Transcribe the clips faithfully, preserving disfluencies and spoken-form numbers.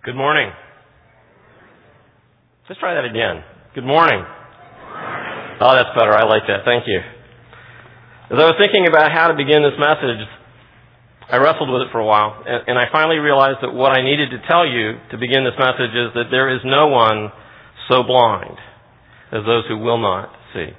Good morning. Let's try that again. Good morning. Oh, that's better. I like that. Thank you. As I was thinking about how to begin this message, I wrestled with it for a while, and, and I finally realized that what I needed to tell you to begin this message is that there is no one so blind as those who will not see.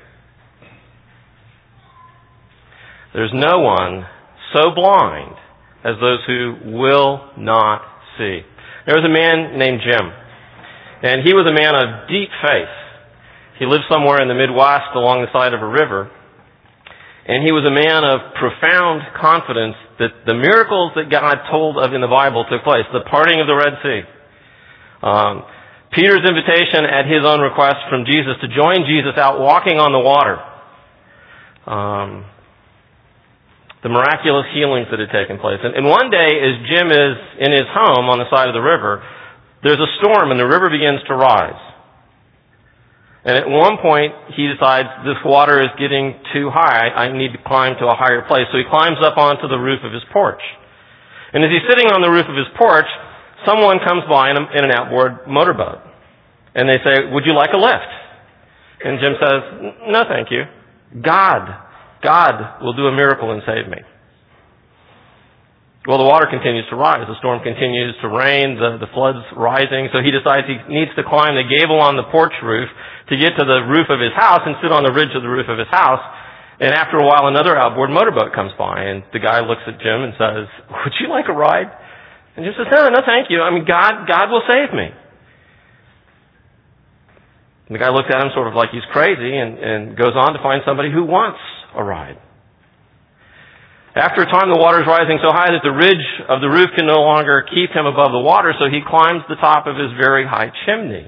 There's no one so blind as those who will not see. There was a man named Jim, and he was a man of deep faith. He lived somewhere in the Midwest along the side of a river, and he was a man of profound confidence that the miracles that God told of in the Bible took place, the parting of the Red Sea, um, Peter's invitation at his own request from Jesus to join Jesus out walking on the water, um, the miraculous healings that had taken place. And, and one day, as Jim is in his home on the side of the river, there's a storm and the river begins to rise. And at one point, he decides, this water is getting too high. I need to climb to a higher place. So he climbs up onto the roof of his porch. And as he's sitting on the roof of his porch, someone comes by in, a, in an outboard motorboat. And they say, would you like a lift? And Jim says, no, thank you. God God will do a miracle and save me. Well, the water continues to rise. The storm continues to rain. The, the flood's rising. So he decides he needs to climb the gable on the porch roof to get to the roof of his house and sit on the ridge of the roof of his house. And after a while, another outboard motorboat comes by. And the guy looks at Jim and says, would you like a ride? And Jim says, no, no, thank you. I mean, God, God will save me. And the guy looks at him sort of like he's crazy and, and goes on to find somebody who wants a ride. After a time, the water is rising so high that the ridge of the roof can no longer keep him above the water, so he climbs the top of his very high chimney.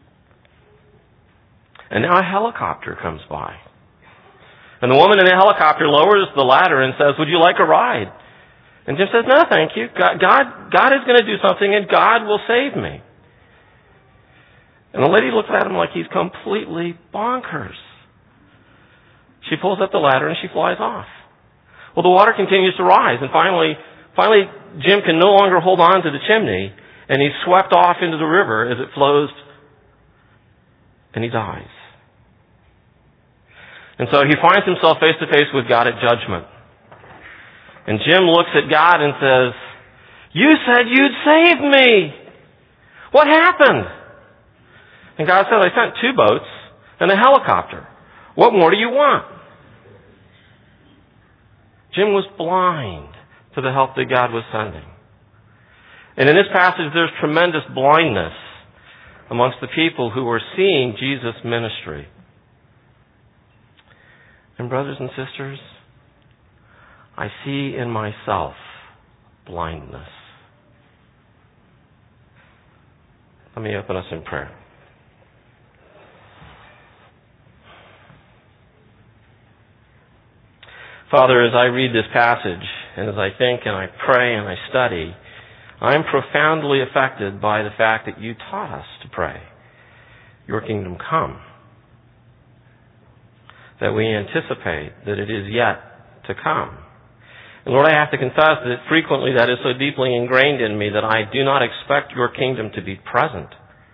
And now a helicopter comes by. And the woman in the helicopter lowers the ladder and says, would you like a ride? And Jim says, no, thank you. God, God, God is going to do something, and God will save me. And the lady looks at him like he's completely bonkers. She pulls up the ladder and she flies off. Well, the water continues to rise, and finally, finally, Jim can no longer hold on to the chimney, and he's swept off into the river as it flows, and he dies. And so he finds himself face to face with God at judgment. And Jim looks at God and says, you said you'd save me. What happened? And God said, I sent two boats and a helicopter. What more do you want? Jim was blind to the help that God was sending. And in this passage, there's tremendous blindness amongst the people who were seeing Jesus' ministry. And brothers and sisters, I see in myself blindness. Let me open us in prayer. Father, as I read this passage, and as I think and I pray and I study, I'm profoundly affected by the fact that you taught us to pray, your kingdom come. That we anticipate that it is yet to come. And Lord, I have to confess that frequently that is so deeply ingrained in me that I do not expect your kingdom to be present.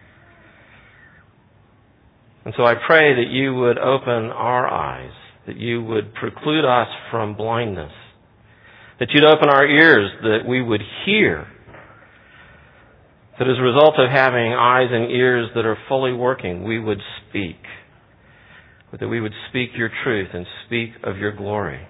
And so I pray that you would open our eyes, that you would preclude us from blindness, that you'd open our ears, that we would hear, that as a result of having eyes and ears that are fully working, we would speak, but that we would speak your truth and speak of your glory.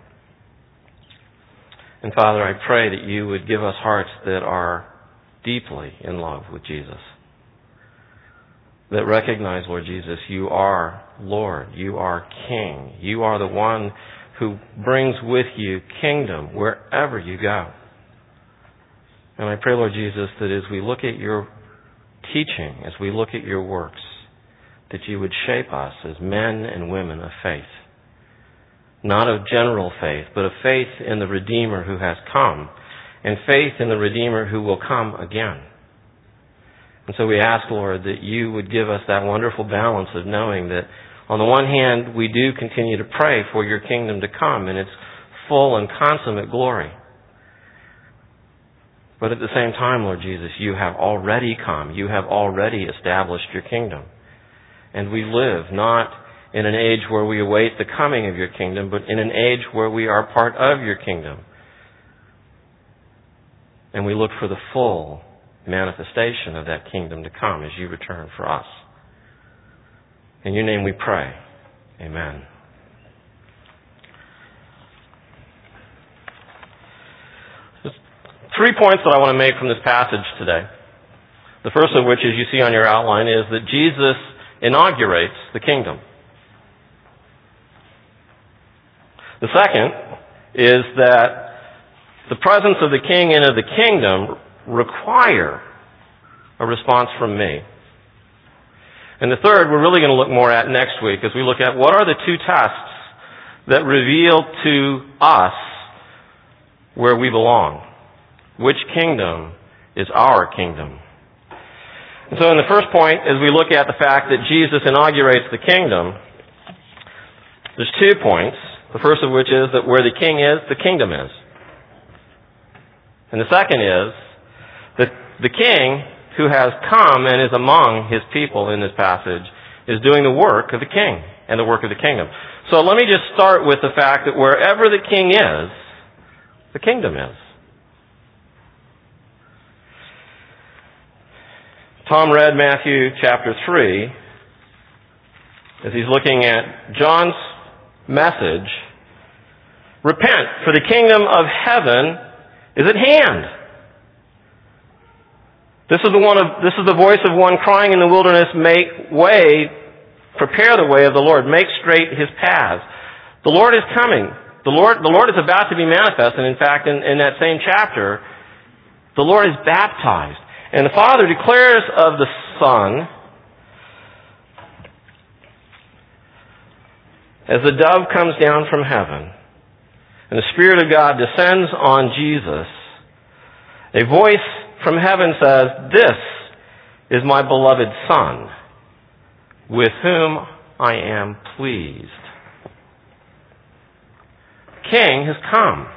And Father, I pray that you would give us hearts that are deeply in love with Jesus, that recognize, Lord Jesus, you are Lord, you are King, you are the one who brings with you kingdom wherever you go. And I pray, Lord Jesus, that as we look at your teaching, as we look at your works, that you would shape us as men and women of faith. Not of general faith, but of faith in the Redeemer who has come, and faith in the Redeemer who will come again. And so we ask, Lord, that you would give us that wonderful balance of knowing that on the one hand, we do continue to pray for your kingdom to come in its full and consummate glory. But at the same time, Lord Jesus, you have already come. You have already established your kingdom. And we live not in an age where we await the coming of your kingdom, but in an age where we are part of your kingdom. And we look for the full manifestation of that kingdom to come as you return for us. In your name we pray. Amen. There's three points that I want to make from this passage today. The first of which, as you see on your outline, is that Jesus inaugurates the kingdom. The second is that the presence of the king and of the kingdom require a response from me. And the third we're really going to look more at next week as we look at what are the two tests that reveal to us where we belong. Which kingdom is our kingdom? And so in the first point, as we look at the fact that Jesus inaugurates the kingdom, there's two points. The first of which is that where the king is, the kingdom is. And the second is that the king who has come and is among his people in this passage is doing the work of the king and the work of the kingdom. So let me just start with the fact that wherever the king is, the kingdom is. Tom read Matthew chapter three as he's looking at John's message. Repent, for the kingdom of heaven is at hand. This is the one of this is the voice of one crying in the wilderness, make way, prepare the way of the Lord, make straight his paths. The Lord is coming. The Lord the Lord is about to be manifest, and in fact in, in that same chapter, the Lord is baptized. And the Father declares of the Son, as the dove comes down from heaven, and the Spirit of God descends on Jesus, a voice from heaven says, "This is my beloved Son, with whom I am pleased." King has come.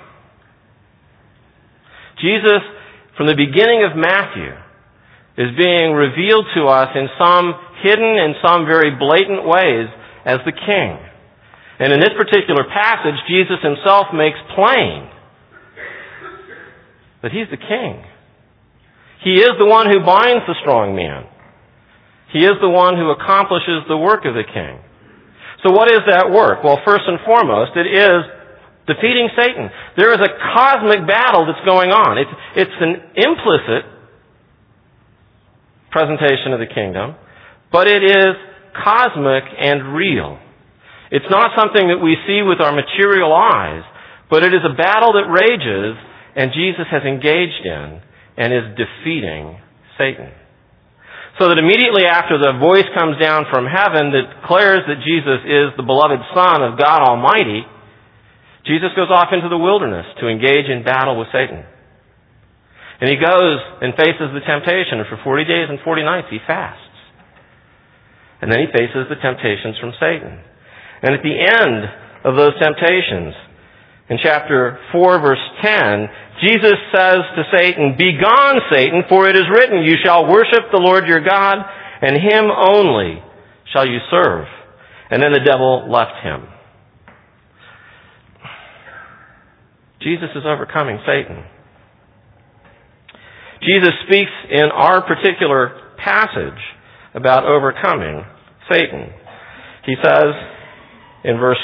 Jesus, from the beginning of Matthew, is being revealed to us in some hidden and some very blatant ways as the King. And in this particular passage, Jesus himself makes plain that he's the king. He is the one who binds the strong man. He is the one who accomplishes the work of the king. So what is that work? Well, first and foremost, it is defeating Satan. There is a cosmic battle that's going on. It's, it's an implicit presentation of the kingdom, but it is cosmic and real. It's not something that we see with our material eyes, but it is a battle that rages and Jesus has engaged in and is defeating Satan. So that immediately after the voice comes down from heaven that declares that Jesus is the beloved Son of God Almighty, Jesus goes off into the wilderness to engage in battle with Satan. And he goes and faces the temptation, and for forty days and forty nights he fasts. And then he faces the temptations from Satan. And at the end of those temptations, in chapter four, verse ten, Jesus says to Satan, "Begone, Satan, for it is written, you shall worship the Lord your God, and him only shall you serve." And then the devil left him. Jesus is overcoming Satan. Jesus speaks in our particular passage about overcoming Satan. He says in verse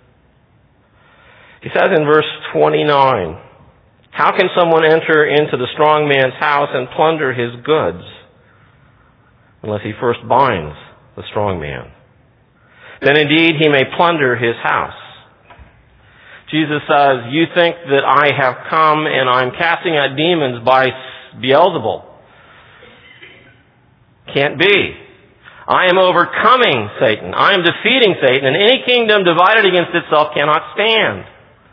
He says in verse twenty-nine, "How can someone enter into the strong man's house and plunder his goods unless he first binds the strong man? Then indeed he may plunder his house." Jesus says, "You think that I have come and I'm casting out demons by Beelzebul. Can't be. I am overcoming Satan. I am defeating Satan, and any kingdom divided against itself cannot stand."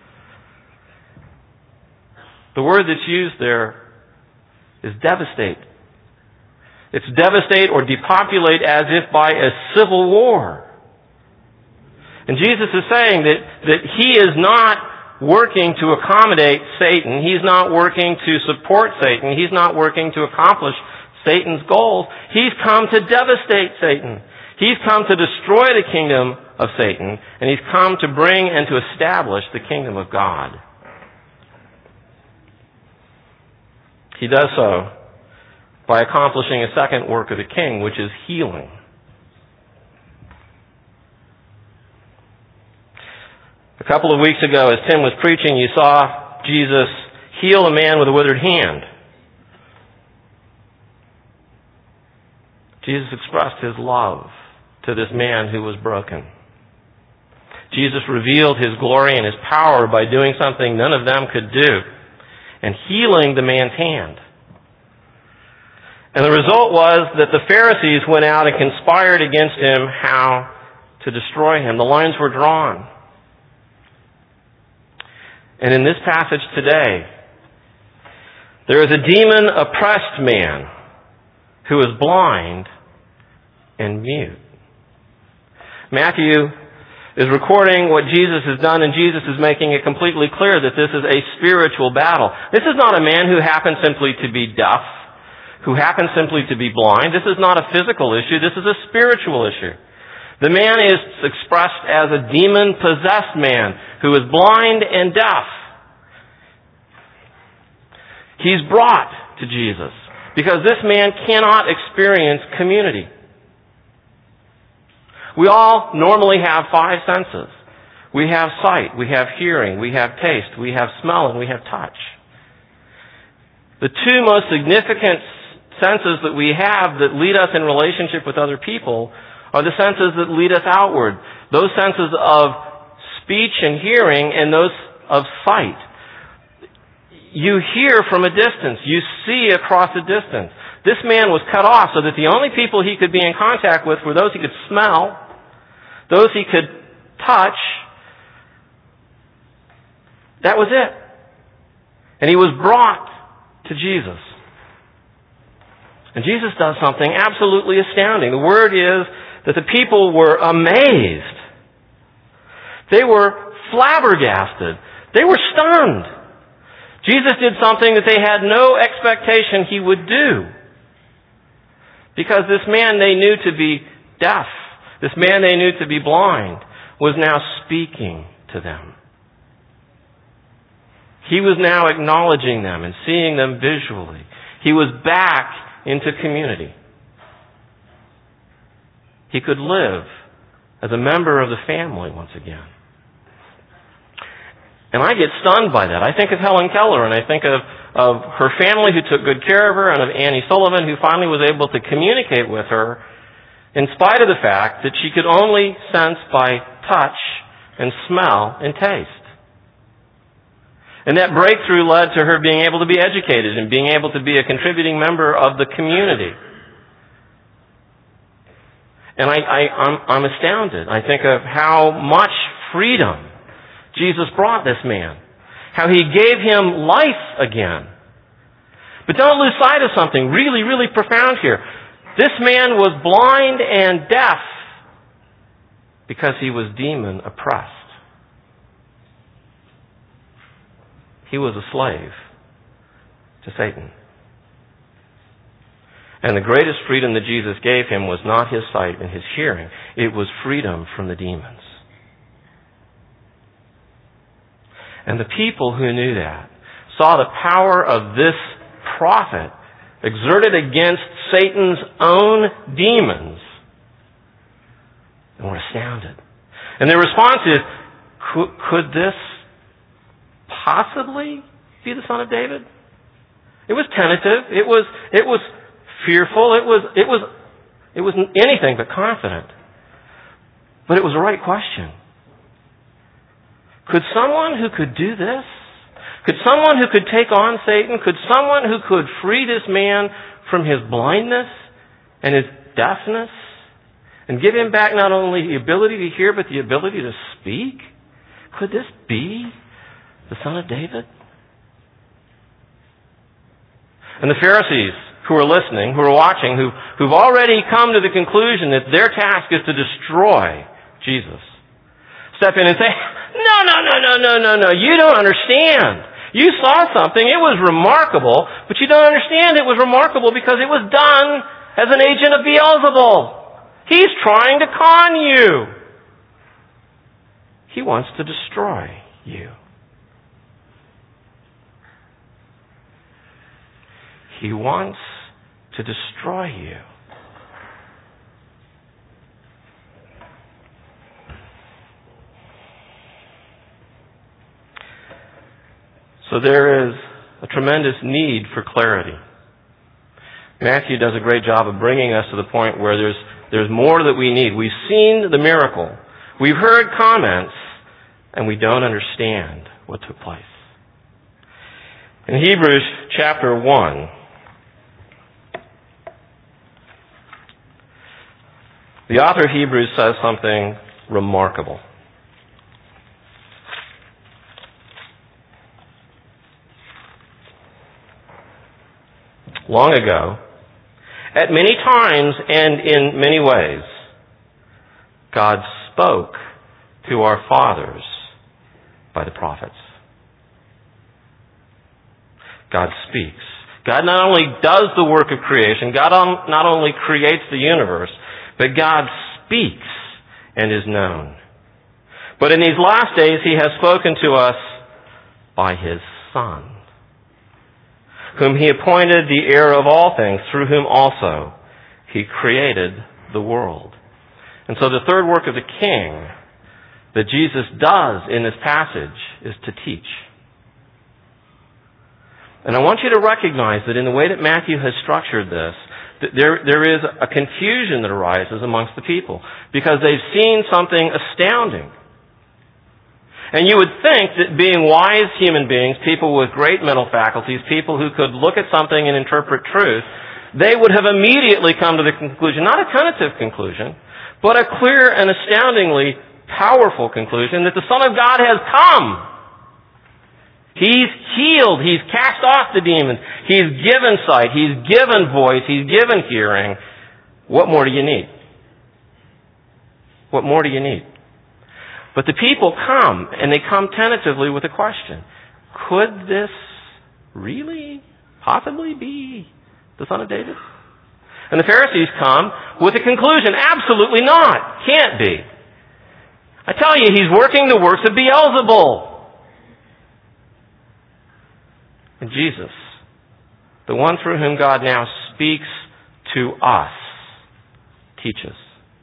The word that's used there is devastate. It's devastate or depopulate as if by a civil war. And Jesus is saying that, that he is not working to accommodate Satan. He's not working to support Satan. He's not working to accomplish Satan's goals. He's come to devastate Satan. He's come to destroy the kingdom of Satan, and he's come to bring and to establish the kingdom of God. He does so by accomplishing a second work of the king, which is healing. A couple of weeks ago, as Tim was preaching, you saw Jesus heal a man with a withered hand. Jesus expressed his love to this man who was broken. Jesus revealed his glory and his power by doing something none of them could do, and healing the man's hand. And the result was that the Pharisees went out and conspired against him how to destroy him. The lines were drawn. And in this passage today, there is a demon-oppressed man who is blind and mute. Matthew is recording what Jesus has done, and Jesus is making it completely clear that this is a spiritual battle. This is not a man who happens simply to be deaf, who happens simply to be blind. This is not a physical issue. This is a spiritual issue. The man is expressed as a demon-possessed man who is blind and deaf. He's brought to Jesus because this man cannot experience community. We all normally have five senses. We have sight, we have hearing, we have taste, we have smell, and we have touch. The two most significant senses that we have that lead us in relationship with other people are the senses that lead us outward. Those senses of speech and hearing and those of sight. You hear from a distance. You see across a distance. This man was cut off so that the only people he could be in contact with were those he could smell, those he could touch. That was it. And he was brought to Jesus. And Jesus does something absolutely astounding. The word is that the people were amazed. They were flabbergasted. They were stunned. Jesus did something that they had no expectation he would do. Because this man they knew to be deaf, this man they knew to be blind, was now speaking to them. He was now acknowledging them and seeing them visually. He was back into community. He could live as a member of the family once again. And I get stunned by that. I think of Helen Keller, and I think of, of her family who took good care of her, and of Annie Sullivan, who finally was able to communicate with her in spite of the fact that she could only sense by touch and smell and taste. And that breakthrough led to her being able to be educated and being able to be a contributing member of the community. And I, I, I'm, I'm astounded. I think of how much freedom Jesus brought this man. How he gave him life again. But don't lose sight of something really, really profound here. This man was blind and deaf because he was demon oppressed. He was a slave to Satan. And the greatest freedom that Jesus gave him was not his sight and his hearing. It was freedom from the demons. And the people who knew that saw the power of this prophet exerted against Satan's own demons and were astounded. And their response is, could, could this possibly be the Son of David? It was tentative. It was, it was fearful. It was, it was, it was anything but confident. But it was the right question. Could someone who could do this, could someone who could take on Satan, could someone who could free this man from his blindness and his deafness and give him back not only the ability to hear but the ability to speak? Could this be the Son of David? And the Pharisees who are listening, who are watching, who, who've already come to the conclusion that their task is to destroy Jesus, step in and say, no, no, no, no, no, no, no, you don't understand. You saw something, it was remarkable, but you don't understand it was remarkable because it was done as an agent of Beelzebul. He's trying to con you. He wants to destroy you. He wants to destroy you. So there is a tremendous need for clarity. Matthew does a great job of bringing us to the point where there's there's more that we need. We've seen the miracle. We've heard comments, and we don't understand what took place. In Hebrews chapter one, the author of Hebrews says something remarkable. Long ago, at many times and in many ways, God spoke to our fathers by the prophets. God speaks. God not only does the work of creation, God not only creates the universe, but God speaks and is known. But in these last days, He has spoken to us by His Son, whom He appointed the heir of all things, through whom also He created the world. And so the third work of the King that Jesus does in this passage is to teach. And I want you to recognize that in the way that Matthew has structured this, that there, there is a confusion that arises amongst the people because they've seen something astounding. And you would think that being wise human beings, people with great mental faculties, people who could look at something and interpret truth, they would have immediately come to the conclusion, not a tentative conclusion, but a clear and astoundingly powerful conclusion that the Son of God has come. He's healed. He's cast off the demons. He's given sight. He's given voice. He's given hearing. What more do you need? What more do you need? But the people come, and they come tentatively with a question. Could this really, possibly be the Son of David? And the Pharisees come with a conclusion. Absolutely not. Can't be. I tell you, he's working the works of Beelzebul. And Jesus, the one through whom God now speaks to us, teaches.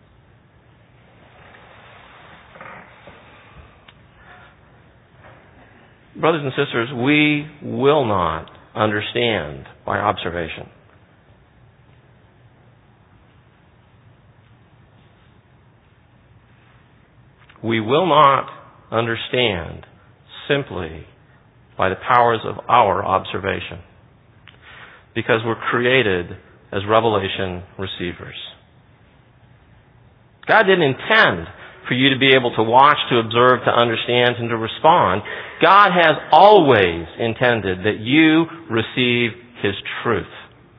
Brothers and sisters, we will not understand by observation. We will not understand simply by the powers of our observation, because we're created as revelation receivers. God didn't intend for you to be able to watch, to observe, to understand, and to respond. God has always intended that you receive His truth.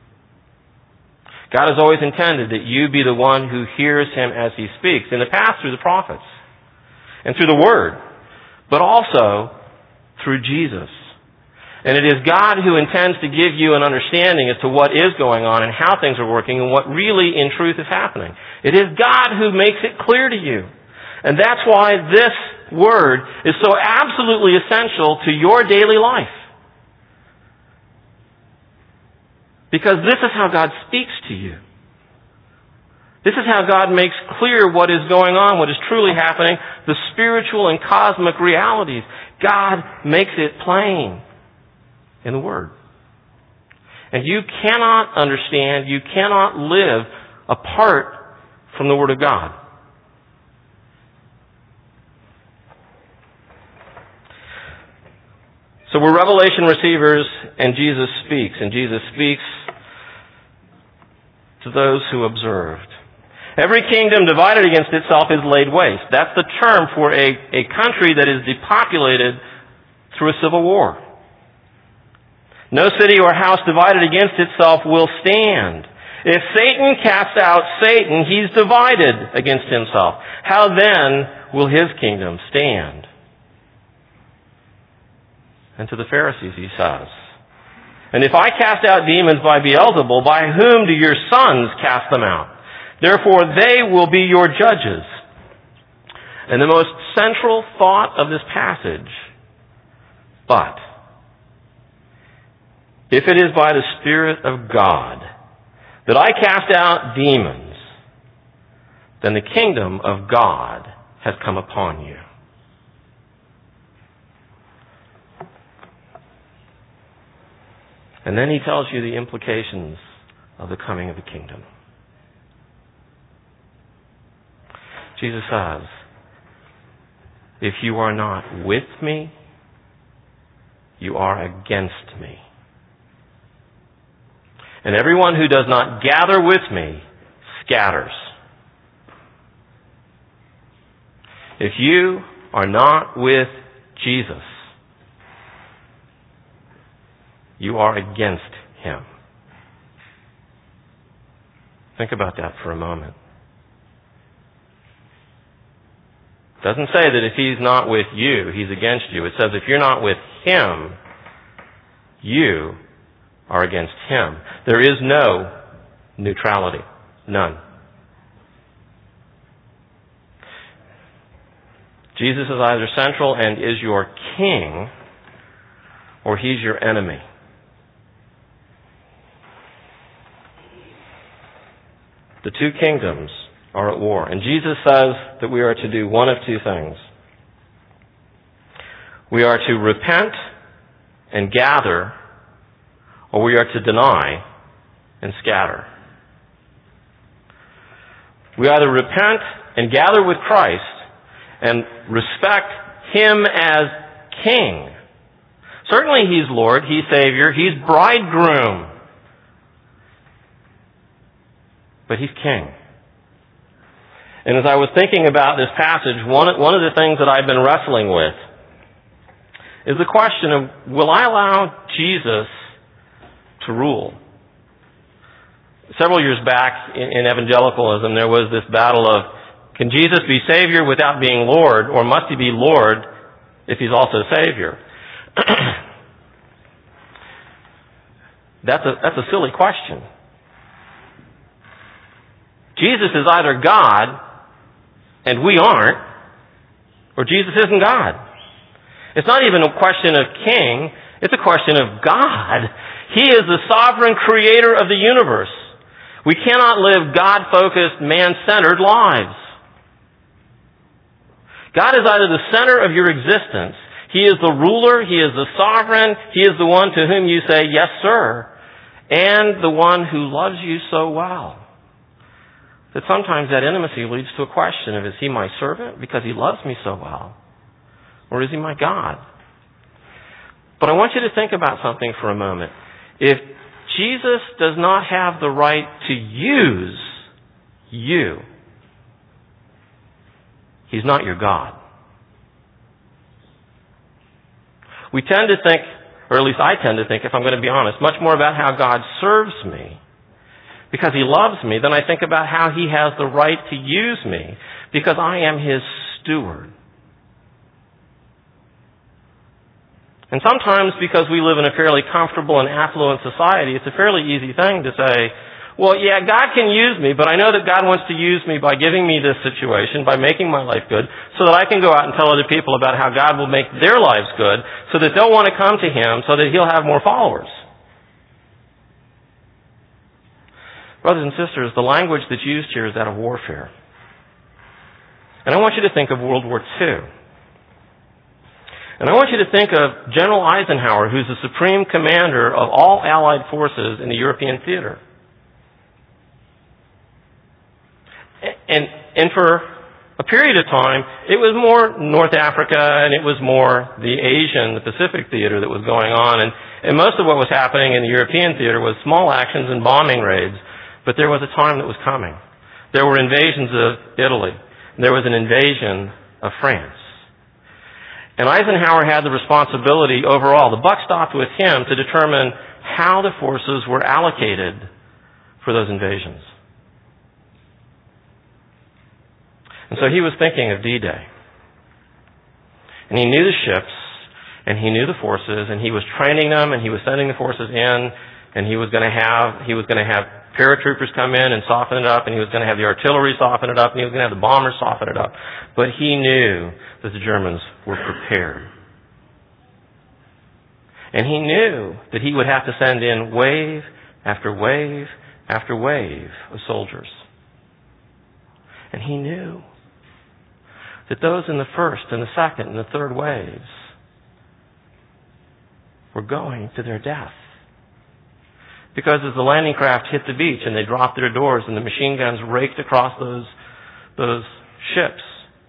God has always intended that you be the one who hears Him as He speaks, in the past through the prophets and through the Word, but also through Jesus. And it is God who intends to give you an understanding as to what is going on and how things are working and what really in truth is happening. It is God who makes it clear to you. And that's why this Word is so absolutely essential to your daily life. Because this is how God speaks to you. This is how God makes clear what is going on, what is truly happening, the spiritual and cosmic realities. God makes it plain in the Word. And you cannot understand, you cannot live apart from the Word of God. So we're revelation receivers, and Jesus speaks, and Jesus speaks to those who observed. Every kingdom divided against itself is laid waste. That's the term for a, a country that is depopulated through a civil war. No city or house divided against itself will stand. If Satan casts out Satan, he's divided against himself. How then will his kingdom stand? And to the Pharisees he says, and if I cast out demons by Beelzebul, by whom do your sons cast them out? Therefore they will be your judges. And the most central thought of this passage, but if it is by the Spirit of God that I cast out demons, then the kingdom of God has come upon you. And then he tells you the implications of the coming of the kingdom. Jesus says, if you are not with me, you are against me. And everyone who does not gather with me scatters. If you are not with Jesus, you are against him. Think about that for a moment. It doesn't say that if he's not with you, he's against you. It says if you're not with him, you are against him. There is no neutrality. None. Jesus is either central and is your king, or he's your enemy. The two kingdoms are at war. And Jesus says that we are to do one of two things. We are to repent and gather, or we are to deny and scatter. We either repent and gather with Christ and respect him as king. Certainly he's Lord, he's Savior, he's bridegroom. But he's king. And as I was thinking about this passage, one, one of the things that I've been wrestling with is the question of, will I allow Jesus to rule? Several years back in, in evangelicalism, there was this battle of, can Jesus be Savior without being Lord, or must he be Lord if he's also Savior? that's a, that's a silly question. Jesus is either God, and we aren't, or Jesus isn't God. It's not even a question of king, it's a question of God. He is the sovereign creator of the universe. We cannot live God-focused, man-centered lives. God is either the center of your existence, he is the ruler, he is the sovereign, he is the one to whom you say, yes, sir, and the one who loves you so well that sometimes that intimacy leads to a question of, is he my servant because he loves me so well? Or is he my God? But I want you to think about something for a moment. If Jesus does not have the right to use you, he's not your God. We tend to think, or at least I tend to think, if I'm going to be honest, much more about how God serves me because he loves me than I think about how he has the right to use me because I am his steward. And sometimes because we live in a fairly comfortable and affluent society, it's a fairly easy thing to say, well, yeah, God can use me, but I know that God wants to use me by giving me this situation, by making my life good, so that I can go out and tell other people about how God will make their lives good, so that they'll want to come to him, so that he'll have more followers. Brothers and sisters, the language that's used here is that of warfare. And I want you to think of World War Two. And I want you to think of General Eisenhower, who's the supreme commander of all Allied forces in the European theater. And, and for a period of time, it was more North Africa and it was more the Asian, the Pacific theater that was going on. And, and most of what was happening in the European theater was small actions and bombing raids. But there was a time that was coming. There were invasions of Italy. There was an invasion of France. And Eisenhower had the responsibility overall. The buck stopped with him to determine how the forces were allocated for those invasions. And so he was thinking of D-Day. And he knew the ships, and he knew the forces, and he was training them, and he was sending the forces in, and he was going to have he was going to have paratroopers come in and soften it up, and he was going to have the artillery soften it up, and he was going to have the bombers soften it up. But he knew that the Germans were prepared. And he knew that he would have to send in wave after wave after wave of soldiers. And he knew that those in the first and the second and the third waves were going to their death. Because as the landing craft hit the beach and they dropped their doors and the machine guns raked across those, those ships,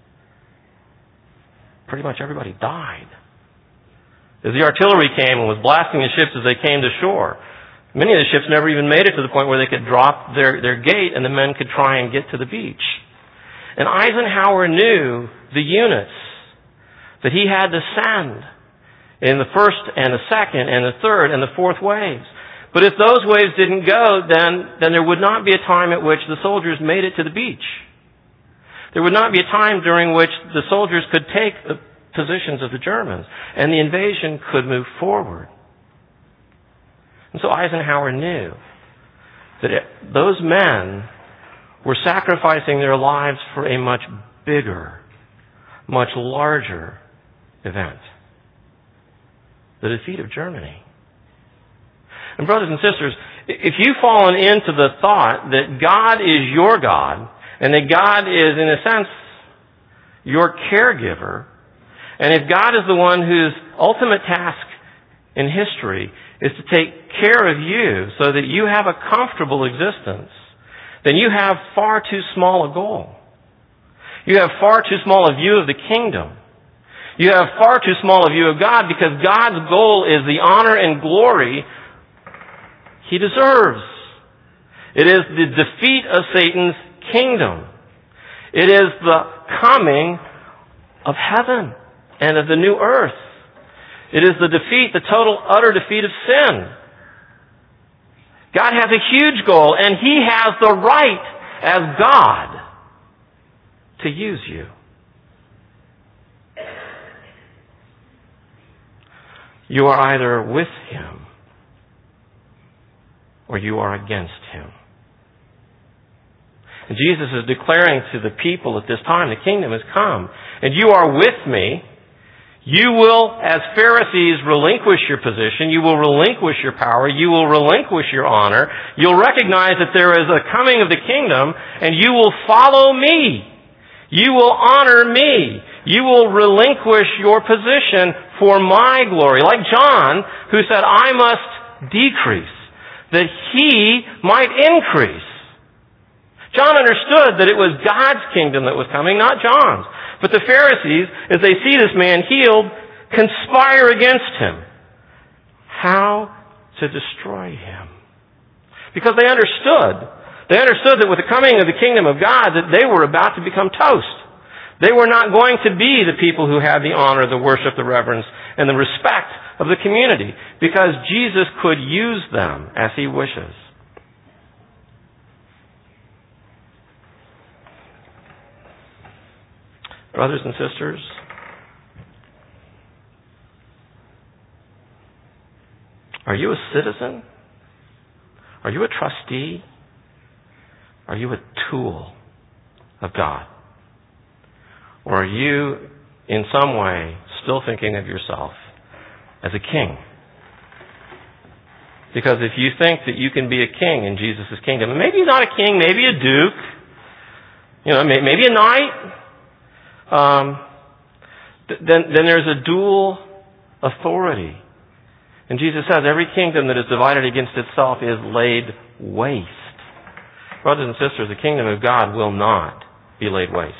pretty much everybody died. As the artillery came and was blasting the ships as they came to shore, many of the ships never even made it to the point where they could drop their, their gate and the men could try and get to the beach. And Eisenhower knew the units that he had to send in the first and the second and the third and the fourth waves. But if those waves didn't go, then, then there would not be a time at which the soldiers made it to the beach. There would not be a time during which the soldiers could take the positions of the Germans, and the invasion could move forward. And so Eisenhower knew that it, those men were sacrificing their lives for a much bigger, much larger event. The defeat of Germany. And brothers and sisters, if you've fallen into the thought that God is your God, and that God is, in a sense, your caregiver, and if God is the one whose ultimate task in history is to take care of you so that you have a comfortable existence, then you have far too small a goal. You have far too small a view of the kingdom. You have far too small a view of God, because God's goal is the honor and glory He deserves. It is the defeat of Satan's kingdom. It is the coming of heaven and of the new earth. It is the defeat, the total, utter defeat of sin. God has a huge goal, and He has the right as God to use you. You are either with Him or you are against Him. And Jesus is declaring to the people at this time, the kingdom has come, and you are with me. You will, as Pharisees, relinquish your position. You will relinquish your power. You will relinquish your honor. You'll recognize that there is a coming of the kingdom, and you will follow me. You will honor me. You will relinquish your position for my glory. Like John, who said, I must decrease, that he might increase. John understood that it was God's kingdom that was coming, not John's. But the Pharisees, as they see this man healed, conspire against him. How to destroy him. Because they understood. They understood that with the coming of the kingdom of God, that they were about to become toast. They were not going to be the people who had the honor, the worship, the reverence, and the respect of the community. Because Jesus could use them as He wishes. Brothers and sisters, are you a citizen? Are you a trustee? Are you a tool of God? Or are you, in some way, still thinking of yourself as a king? Because if you think that you can be a king in Jesus' kingdom, and maybe not a king, maybe a duke, you know, maybe a knight, Um, then, then there's a dual authority. And Jesus says every kingdom that is divided against itself is laid waste. Brothers and sisters, the kingdom of God will not be laid waste.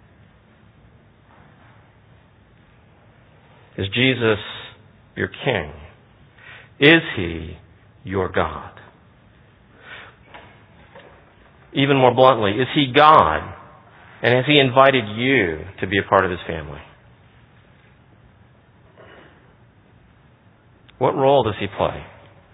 Is Jesus your king? Is He your God? Even more bluntly, is He God? And has He invited you to be a part of His family? What role does He play?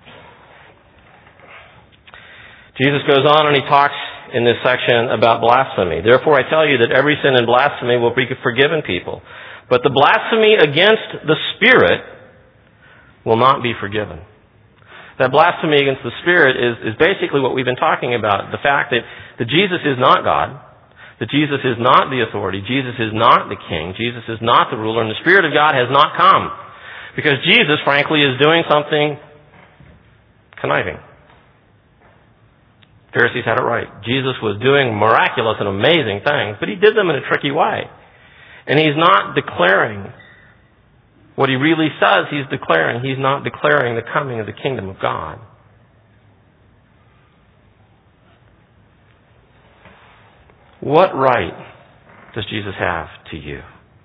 Jesus goes on and He talks in this section about blasphemy. Therefore I tell you that every sin and blasphemy will be forgiven people. But the blasphemy against the Spirit will not be forgiven. That blasphemy against the Spirit is, is basically what we've been talking about. The fact that, that Jesus is not God, that Jesus is not the authority, Jesus is not the king, Jesus is not the ruler, and the Spirit of God has not come. Because Jesus, frankly, is doing something conniving. Pharisees had it right. Jesus was doing miraculous and amazing things, but he did them in a tricky way. And he's not declaring what he really says he's declaring. He's not declaring the coming of the kingdom of God. What right does Jesus have to you?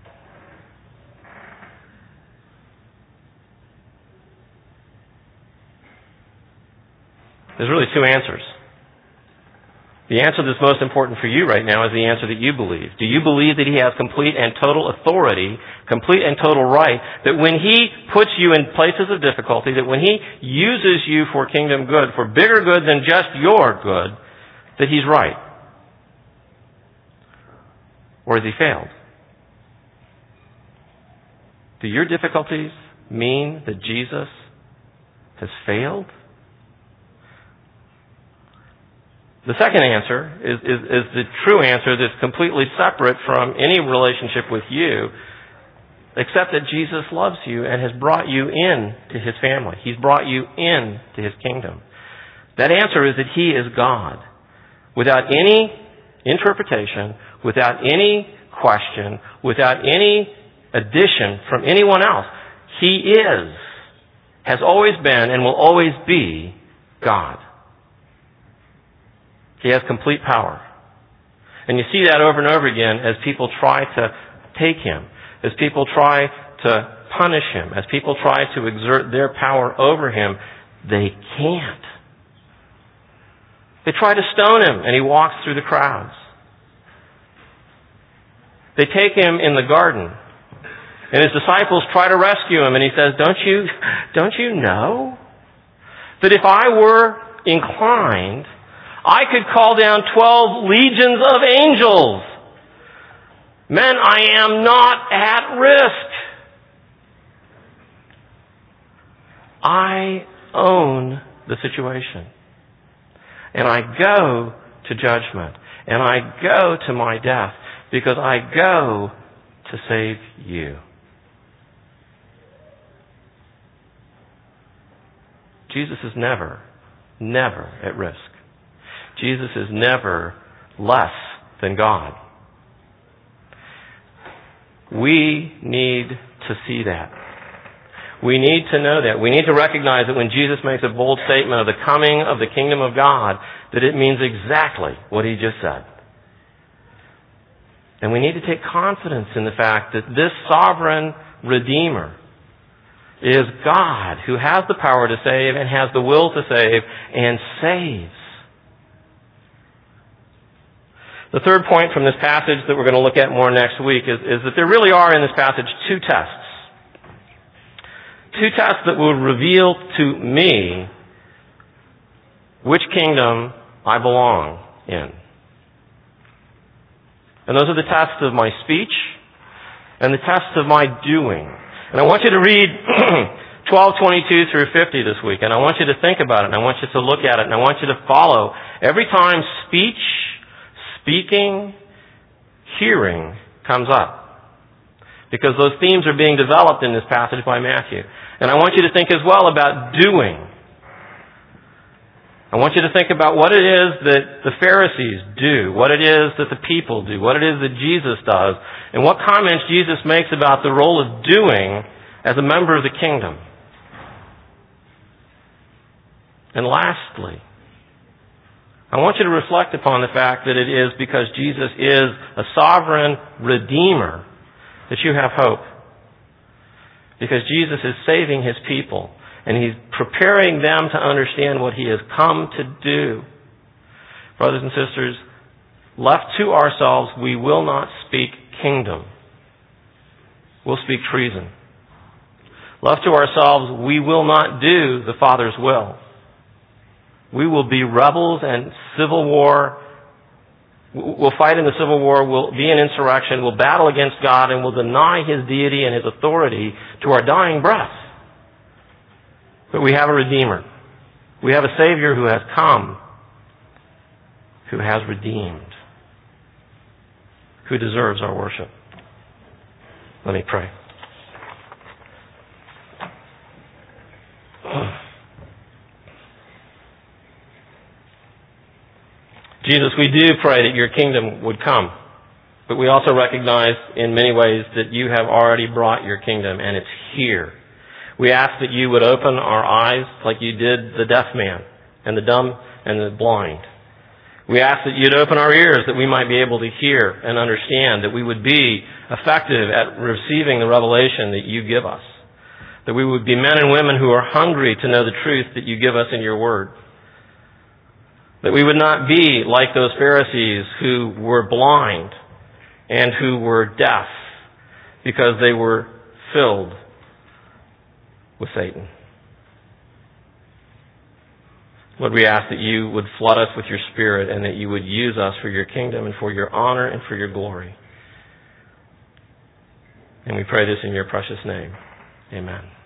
There's really two answers. The answer that's most important for you right now is the answer that you believe. Do you believe that he has complete and total authority, complete and total right, that when he puts you in places of difficulty, that when he uses you for kingdom good, for bigger good than just your good, that he's right? Or has he failed? Do your difficulties mean that Jesus has failed? The second answer is, is, is the true answer that's completely separate from any relationship with you, except that Jesus loves you and has brought you in to his family. He's brought you in to his kingdom. That answer is that he is God, without any interpretation, without any question, without any addition from anyone else. He is, has always been, and will always be God. He has complete power. And you see that over and over again as people try to take him, as people try to punish him, as people try to exert their power over him. They can't. They try to stone him, and he walks through the crowds. They take him in the garden, and his disciples try to rescue him, and he says, Don't you, don't you know that if I were inclined, I could call down twelve legions of angels? Men, I am not at risk. I own the situation. And I go to judgment. And I go to my death because I go to save you. Jesus is never, never at risk. Jesus is never less than God. We need to see that. We need to know that. We need to recognize that when Jesus makes a bold statement of the coming of the kingdom of God, that it means exactly what he just said. And we need to take confidence in the fact that this sovereign Redeemer is God, who has the power to save and has the will to save and saves. The third point from this passage that we're going to look at more next week is, is that there really are in this passage two tests. Two tests that will reveal to me which kingdom I belong in. And those are the tests of my speech and the tests of my doing. And I want you to read twelve twenty-two through fifty this week, and I want you to think about it, and I want you to look at it, and I want you to follow. Every time speech, speaking, hearing comes up. Because those themes are being developed in this passage by Matthew. And I want you to think as well about doing. I want you to think about what it is that the Pharisees do, what it is that the people do, what it is that Jesus does, and what comments Jesus makes about the role of doing as a member of the kingdom. And lastly, I want you to reflect upon the fact that it is because Jesus is a sovereign Redeemer that you have hope. Because Jesus is saving his people, and he's preparing them to understand what he has come to do. Brothers and sisters, left to ourselves, we will not speak kingdom. We'll speak treason. Left to ourselves, we will not do the Father's will. We will be rebels and civil war We'll fight in the civil war, we'll be in insurrection, we'll battle against God, and we'll deny His deity and His authority to our dying breath. But we have a Redeemer. We have a Savior who has come, who has redeemed, who deserves our worship. Let me pray. Jesus, we do pray that your kingdom would come, but we also recognize in many ways that you have already brought your kingdom and it's here. We ask that you would open our eyes like you did the deaf man and the dumb and the blind. We ask that you'd open our ears that we might be able to hear and understand, that we would be effective at receiving the revelation that you give us, that we would be men and women who are hungry to know the truth that you give us in your word. That we would not be like those Pharisees who were blind and who were deaf because they were filled with Satan. Lord, we ask that you would flood us with your Spirit and that you would use us for your kingdom and for your honor and for your glory. And we pray this in your precious name. Amen.